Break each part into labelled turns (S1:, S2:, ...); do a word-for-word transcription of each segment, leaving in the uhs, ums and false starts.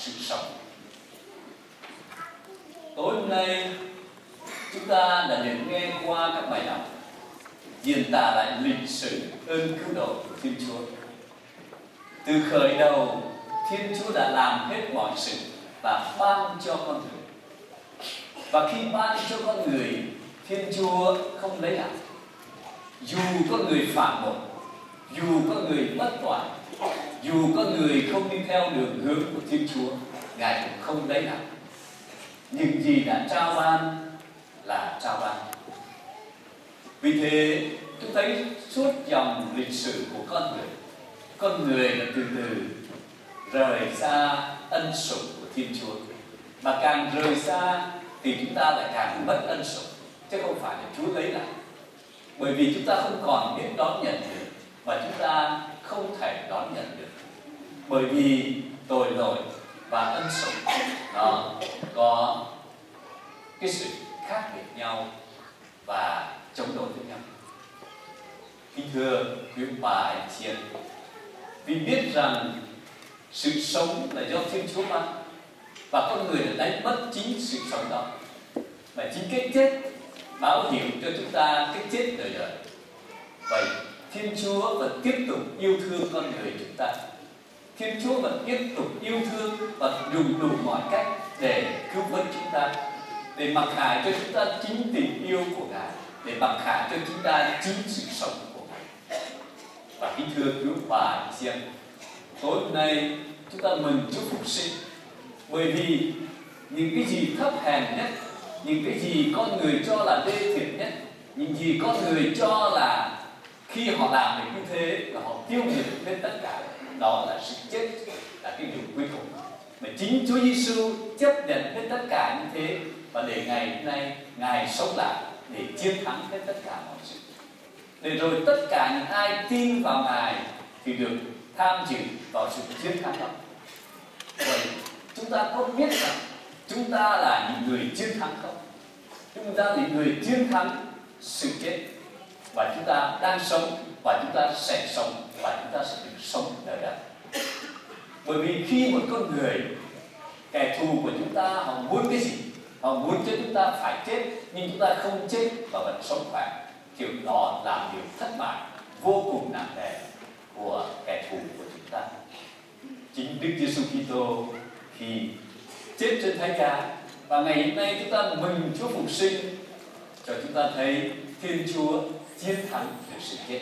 S1: sự sống. Tối hôm nay chúng ta đã được nghe qua các bài đọc diễn tả lại lịch sử ơn cứu độ của Thiên Chúa. Từ khởi đầu, Thiên Chúa đã làm hết mọi sự và ban cho con người. Và khi ban cho con người, Thiên Chúa không lấy lại. Dù con người phạm tội, dù con người bất toàn, dù con người không đi theo đường hướng của Thiên Chúa, Ngài cũng không lấy lại. Những gì đã trao ban là trao ban. Vì thế, chúng thấy suốt dòng lịch sử của con người, con người đã từ từ rời xa ân sủng của Thiên Chúa. Mà càng rời xa thì chúng ta lại càng mất ân sủng, chứ không phải là Chúa lấy lại. Bởi vì chúng ta không còn biết đón nhận được, và chúng ta không thể đón nhận được. Bởi vì tội lỗi và ân sủng nó có cái sự khác biệt nhau và chống đối với nhau. Kính thưa quý bà anh chị em, vì biết rằng sự sống là do Thiên Chúa ban, và con người đã đánh mất chính sự sống đó, và chính cái chết báo hiệu cho chúng ta cái chết đời đời. Vậy Thiên Chúa vẫn tiếp tục yêu thương con người chúng ta. Thiên Chúa vẫn tiếp tục yêu thương và dùng đủ mọi cách để cứu vớt chúng ta, để mặc khải cho chúng ta chính tình yêu của Ngài, để mặc khải cho chúng ta chính sự sống của Ngài. Và kính thưa quý bà anh chị em, tối hôm nay chúng ta mừng Chúa phục sinh, bởi vì những cái gì thấp hèn nhất, những cái gì con người cho là đê tiện nhất, những gì con người cho là khi họ làm được như thế là họ tiêu diệt lên tất cả, đó là sự chết, là cái điều cuối cùng. Mà chính Chúa Giêsu chấp nhận hết tất cả như thế, và để ngày hôm nay Ngài sống lại để chiến thắng hết tất cả mọi sự. Để rồi tất cả những ai tin vào Ngài thì được tham dự vào sự chiến thắng đó. Vậy chúng ta có biết rằng chúng ta là những người chiến thắng không? Chúng ta là những người chiến thắng sự chết, và chúng ta đang sống, và chúng ta sẽ sống, và chúng ta sẽ được sống đời đời. Bởi vì khi một con người, kẻ thù của chúng ta, họ muốn cái gì? Họ muốn cho chúng ta phải chết, nhưng chúng ta không chết và vẫn sống khỏe. Kiểu đó là điều thất bại vô cùng nặng nề của kẻ thù của chúng ta. Chính Đức Giêsu Kitô khi chết trên thánh giá, và ngày hôm nay chúng ta mừng Chúa phục sinh, cho chúng ta thấy Thiên Chúa chiến thắng được sự chết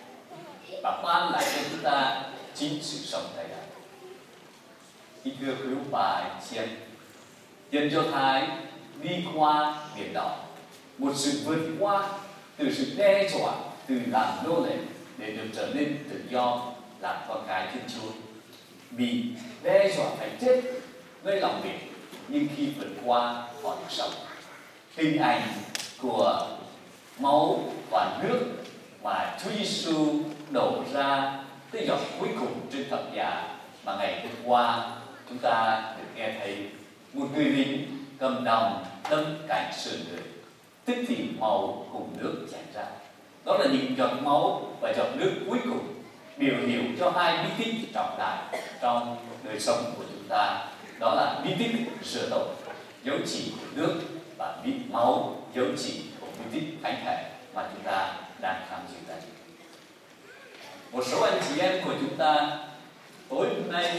S1: và ban lại cho chúng ta chính sự sống đời đời. Kính thưa quý ông bà anh chị em, dân Do Thái đi qua biển đỏ, một sự vượt qua từ sự đe dọa, từ làm nô lệ để được trở nên tự do, làm con cái Thiên Chúa, bị đe dọa phải chết nơi lòng biển, nhưng khi vượt qua họ được sống. Hình ảnh của máu và nước mà Chúa Giêsu đổ ra tới giọt cuối cùng trên thập giá, mà ngày hôm qua chúng ta được nghe thấy một người lính cầm đồng đâm cạnh sườn người, tức thì máu cùng nước chảy ra. Đó là những giọt máu và giọt nước cuối cùng, biểu hiệu cho hai bí tích trọng đại trong đời sống của chúng ta. Đó là bí tích rửa tội, dấu chỉ của nước, và bí máu, dấu chỉ của bí tích thánh thể mà chúng ta đang tham dự đây. Một số anh chị em của chúng ta tối hôm nay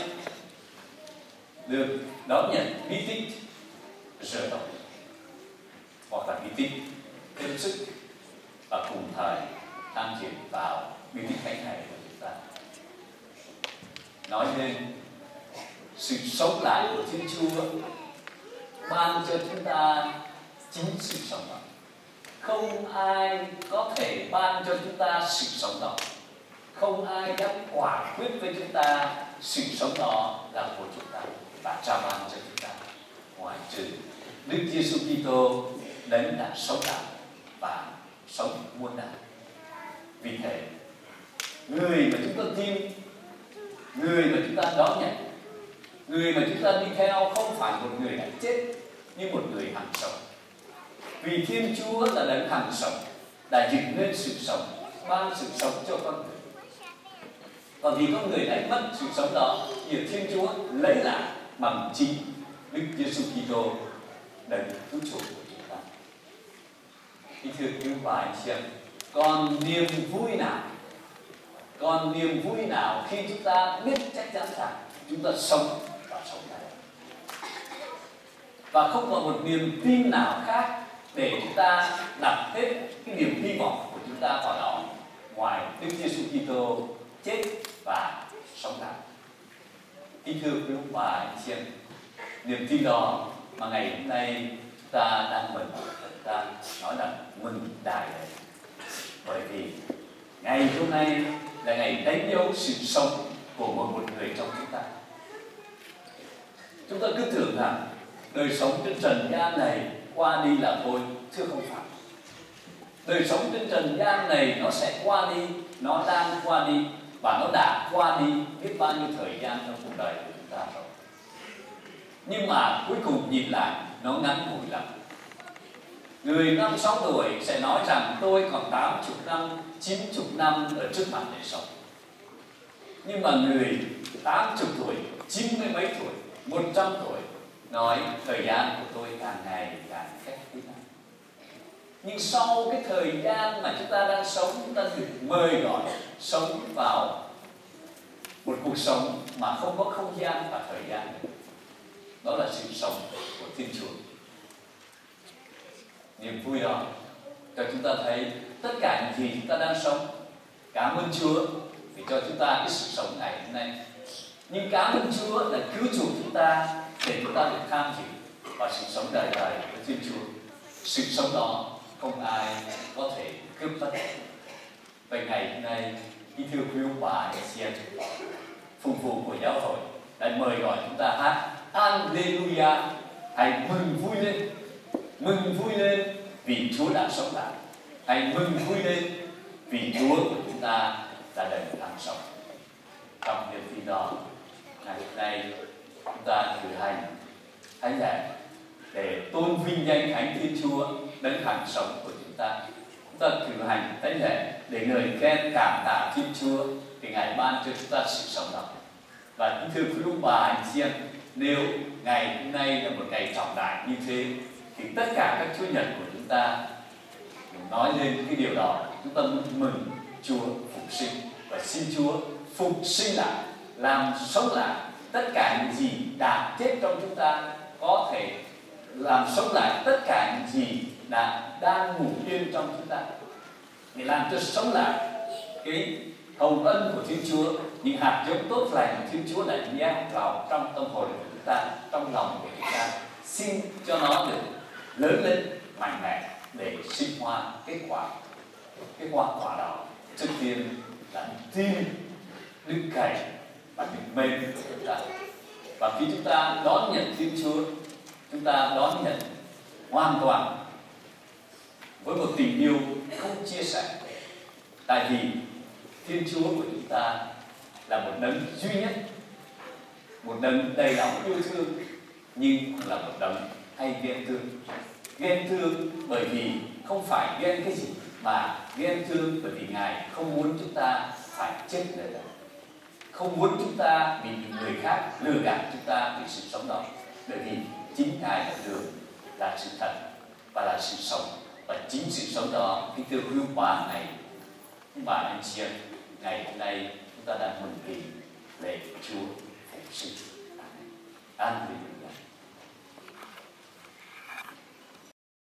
S1: được đón nhận bí tích rửa tội, hoặc là bí tích thêm sức, và cùng thời tham dự vào bí tích thánh thể của chúng ta. Nói nên sự sống lại của Thiên Chúa ban cho chúng ta chính sự sống đó. Không ai có thể ban cho chúng ta sự sống đó. Không ai dám quả quyết với chúng ta sự sống đó là của chúng ta và trao ban cho chúng ta, ngoài trừ Đức Giêsu Kitô đấng đã sống lại và sống muôn đời. Vì thế, người mà chúng ta tin, người mà chúng ta đón nhận, người mà chúng ta đi theo không phải một người đã chết, nhưng một người hằng sống. Vì Thiên Chúa là đấng hằng sống, đã dựng nên sự sống, ban sự sống cho con người. Còn vì con người đánh mất sự sống đó, thì Thiên Chúa lấy lại bằng chính Đức Giêsu Kitô đấng cứu chuộc của chúng ta. Kính thưa quý bà anh chị em, còn niềm vui nào, còn niềm vui nào khi chúng ta biết chắc chắn rằng chúng ta sống và sống lại, và không còn một niềm tin nào khác để chúng ta đặt hết cái niềm hy vọng của chúng ta vào đó ngoài Đức Giêsu Kitô chết và sống lại. Kính thưa quý ông bà anh chị em, niềm tin đó mà ngày hôm nay chúng ta đang mừng, chúng ta nói là mừng đại lễ, bởi vì ngày hôm nay là ngày đánh dấu sự sống của một một người trong chúng ta. Chúng ta cứ tưởng rằng đời sống trên trần gian này qua đi là thôi, thưa không phải. Đời sống trên trần gian này nó sẽ qua đi, nó đang qua đi, và nó đã qua đi biết bao nhiêu thời gian trong cuộc đời của chúng ta rồi. Nhưng mà cuối cùng nhìn lại nó ngắn ngủi lắm. Người năm sáu tuổi sẽ nói rằng tôi còn tám chục năm, chín chục năm ở trước mặt để sống. Nhưng mà người tám chục tuổi, chín mươi mấy tuổi, một trăm tuổi nói thời gian của tôi càng ngày càng cách thế này. Nhưng sau cái thời gian mà chúng ta đang sống, chúng ta được mời gọi sống vào một cuộc sống mà không có không gian và thời gian nữa. Đó là sự sống của Thiên Chúa. Niềm vui đó cho chúng ta thấy tất cả những gì chúng ta đang sống. Cảm ơn Chúa vì cho chúng ta cái sự sống ngày hôm nay. Nhưng cảm ơn Chúa là cứu chuộc chúng ta để chúng ta được tham dự vào sự sống đời đời của Thiên Chúa. Sự sống đó không ai có thể cướp mất. Vậy ngày hôm nay, kính thưa quý ông bà anh chị em, phụng vụ của giáo hội đã mời gọi chúng ta hát Alleluia, hãy mừng vui lên, mừng vui lên vì Chúa đã sống lại, hãy mừng vui lên vì Chúa của chúng ta đã đấng đang sống. Trong niềm tin đó, ngày hôm nay chúng ta cử hành thánh lễ để tôn vinh danh Thánh Thiên Chúa đấng hằng sống của chúng ta. Chúng ta cử hành thánh lễ để ngợi khen cảm tạ Thiên Chúa vì Ngài ban cho chúng ta sự sống đó. Và kính thưa quý ông bà anh chị em, nếu ngày hôm nay là một ngày trọng đại như thế thì tất cả các Chúa nhật của chúng ta nói lên cái điều đó. Chúng ta mừng Chúa phục sinh và xin Chúa phục sinh lại, làm sống lại tất cả những gì đã chết trong chúng ta, có thể làm sống lại tất cả những gì đã đang ngủ yên trong chúng ta, để làm cho sống lại cái hồng ân của Thiên Chúa, những hạt giống tốt lành của Thiên Chúa đã gieo vào trong tâm hồn của chúng ta, trong lòng của chúng ta. Xin cho nó được lớn lên mạnh mẽ để sinh hoa kết quả. Cái hoa quả đó trước tiên là tin, đức cậy và đức mến của chúng ta. Và khi chúng ta đón nhận Thiên Chúa, chúng ta đón nhận hoàn toàn với một tình yêu không chia sẻ. Tại vì Thiên Chúa của chúng ta là một đấng duy nhất, một đấng đầy lòng yêu thương, nhưng cũng là một đấng hay ghen thương. Ghen thương bởi vì không phải ghen cái gì, mà ghen thương bởi vì Ngài không muốn chúng ta phải chết nữa, không muốn chúng ta bị người khác lừa gạt chúng ta vì sự sống đó. Bởi vì chính Ngài là đường, là sự thật và là sự sống. Và chính sự sống đó, kính thưa quý ông bà này, ông bà anh chị em, ngày hôm nay chúng ta đang mừng kỳ lễ Chúa phục sinh. Amen.